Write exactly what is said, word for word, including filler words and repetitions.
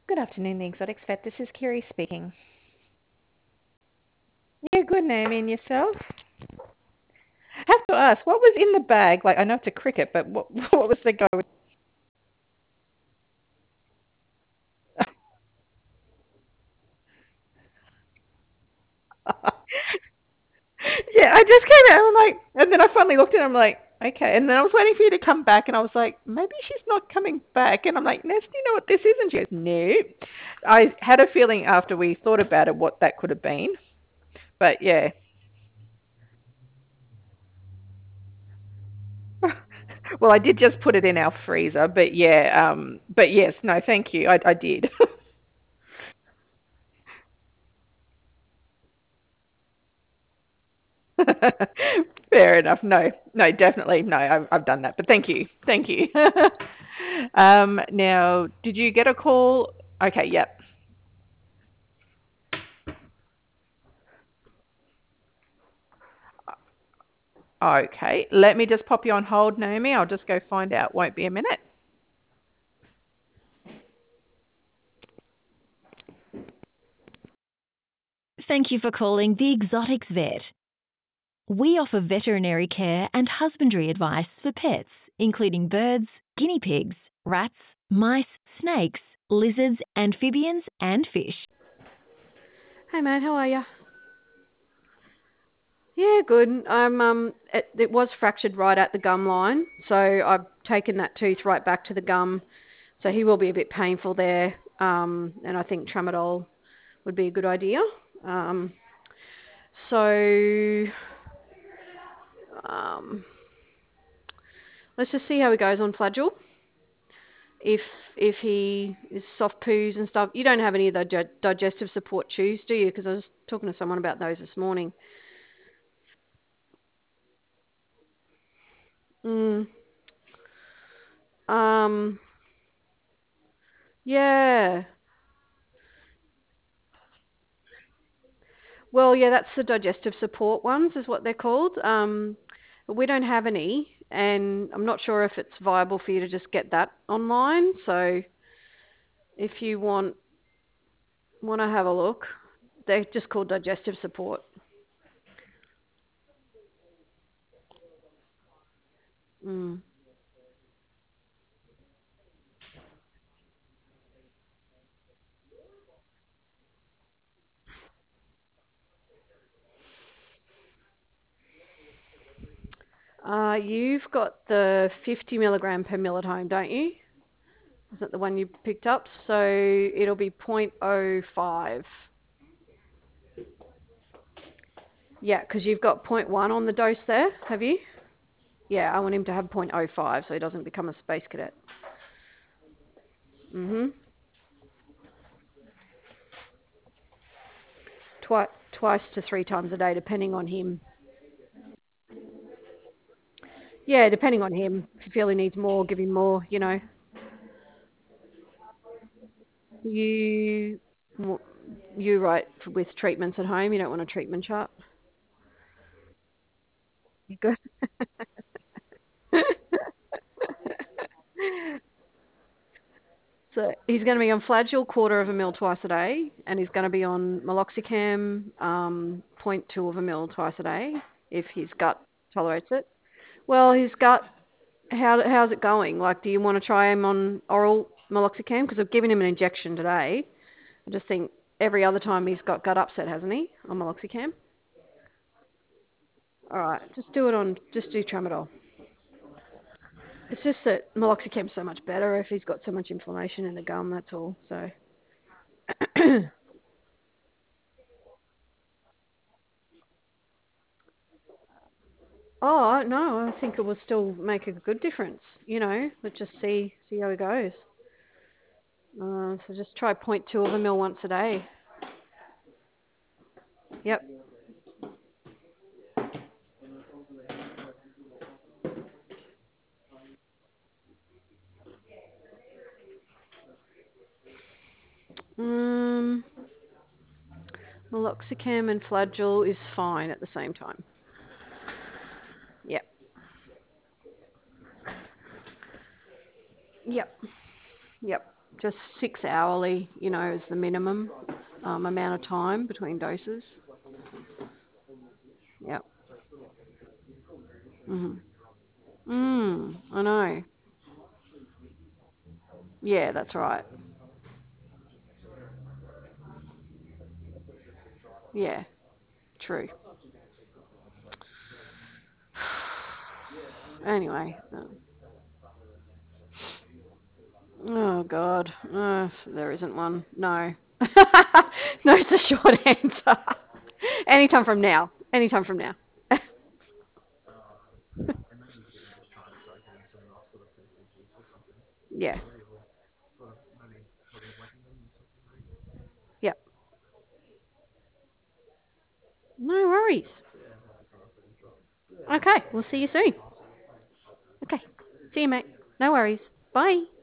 Good afternoon, the Exotics Vet. This is Kiri speaking. Yeah, good, Naomi, and yourself? Have to ask, what was in the bag? Like, I know it's a cricket, but what what was the go with? Yeah, I just came out and I'm like, and then I finally looked at him like, okay. And then I was waiting for you to come back, and I was like, maybe she's not coming back. And I'm like, Ness, do you know what this is? And she goes, no. I had a feeling after we thought about it what that could have been, but yeah. Well, I did just put it in our freezer, but yeah, um, but yes, no, thank you. I, I did. Fair enough. No, no, definitely. No, I've, I've done that, but thank you. Thank you. um, now, did you get a call? Okay, yep. Okay, let me just pop you on hold, Naomi. I'll just go find out. Won't be a minute. Thank you for calling the Exotics Vet. We offer veterinary care and husbandry advice for pets, including birds, guinea pigs, rats, mice, snakes, lizards, amphibians, and fish. Hey mate, how are you? Yeah, good. I'm um, it, it was fractured right at the gum line, so I've taken that tooth right back to the gum. So he will be a bit painful there, um, and I think tramadol would be a good idea. Um, so um, let's just see how he goes on Flagyl. If if he is soft poos and stuff, you don't have any of the dig- digestive support chews, do you? Because I was talking to someone about those this morning. Mm. Um, yeah. Well, yeah, that's the digestive support ones, is what they're called. Um, but we don't have any, and I'm not sure if it's viable for you to just get that online. So if you want want to have a look, they're just called digestive support. Mm. Uh, you've got the fifty milligram per mil at home, don't you? Is that the one you picked up? So it'll be zero point zero five. Yeah, because you've got zero point one on the dose there, have you? Yeah, I want him to have zero point zero five so he doesn't become a space cadet. Mhm. Twice, twice to three times a day, depending on him. Yeah, depending on him. If you feel he needs more, give him more. You know, you you right with treatments at home. You don't want a treatment chart. Good. So he's going to be on Flagyl quarter of a mil twice a day, and he's going to be on meloxicam um, zero point two of a mil twice a day if his gut tolerates it. Well, his gut, how how's it going? Like, do you want to try him on oral meloxicam? Because I've given him an injection today. I just think every other time he's got gut upset, hasn't he, on meloxicam? All right, just do it on, just do tramadol. It's just that meloxicam's so much better if he's got so much inflammation in the gum, that's all. So, oh no, I think it will still make a good difference. You know, let's just see see how he goes. Uh, so just try zero point two of a mil once a day. Yep. Um, meloxicam and Flagyl is fine at the same time. Yep. Yep. Yep. just six hourly, you know, is the minimum um, amount of time between doses. Yep. Mhm. Mm, I know. Yeah, that's right. Yeah, true. Anyway. uh, Oh God. Uh, there isn't one. No. No, it's a short answer. Anytime from now. Anytime from now. Yeah. Yep. No worries. Okay, we'll see you soon. Okay. See you, mate. No worries. Bye.